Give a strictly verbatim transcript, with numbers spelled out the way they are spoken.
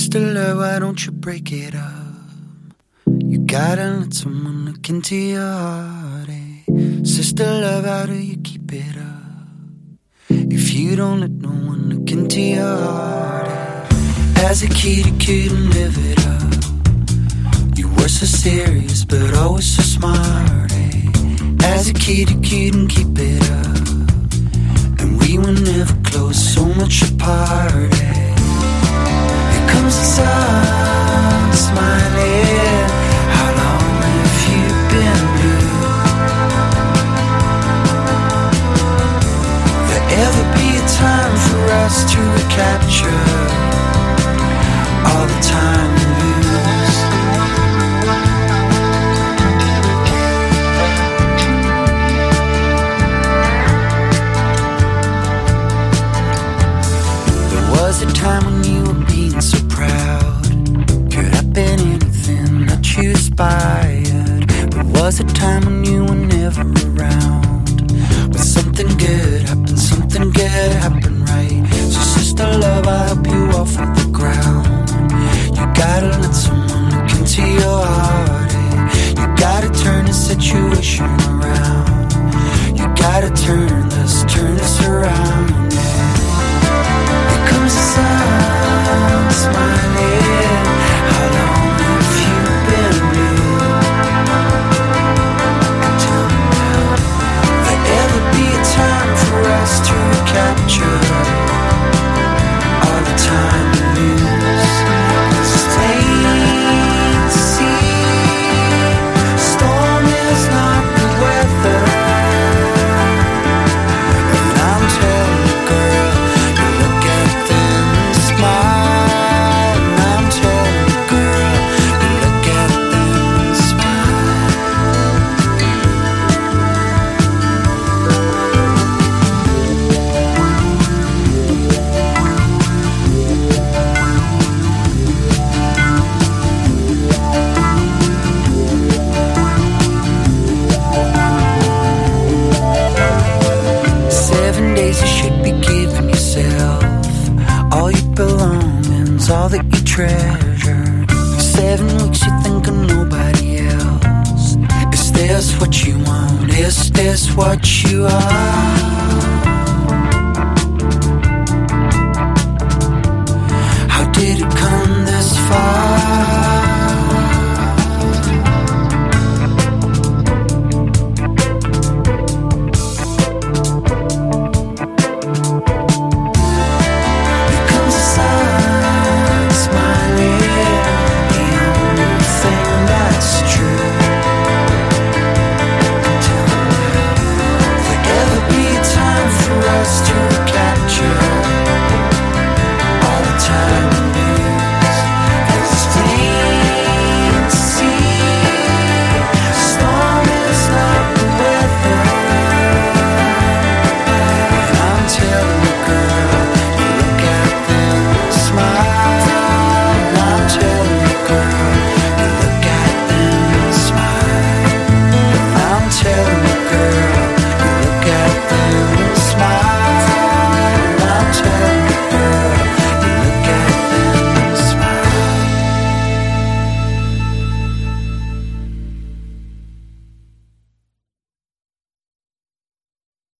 Sister love, why don't you break it up? You gotta let someone look into your heart, eh? Sister love, how do you keep it up? If you don't let no one look into your heart, eh? As a kid you couldn't live it up. You were so serious but always so smart, eh? As a kid you couldn't keep it up. And we were never close, so much apart, eh? Comes the sun smiling. How long have you been blue? There'll ever be a time for us to recapture all the time we lose. There was a time when you were being so proud. Could have been anything that you aspired. There was a time when you were never around. But something good happened, something good happened, right? So sister love, I'll help you off of the ground. You gotta let someone look into your heart, eh? You gotta turn the situation around. You gotta turn this, turn this around, yeah. Here comes the sun smiling. How long have you been blue? Tell me now. There'll ever be a time for us to recapture all the time we lose. 'Cause it's plain to see, storm is not the weather. And I'm telling you, girl, you look at them and smile. And I'm telling you, girl, you look at them and smile. Seven days you should be giving yourself all your belongings, all that you treasure. Seven weeks you think of nobody else. Is this what you want? Is this what you are?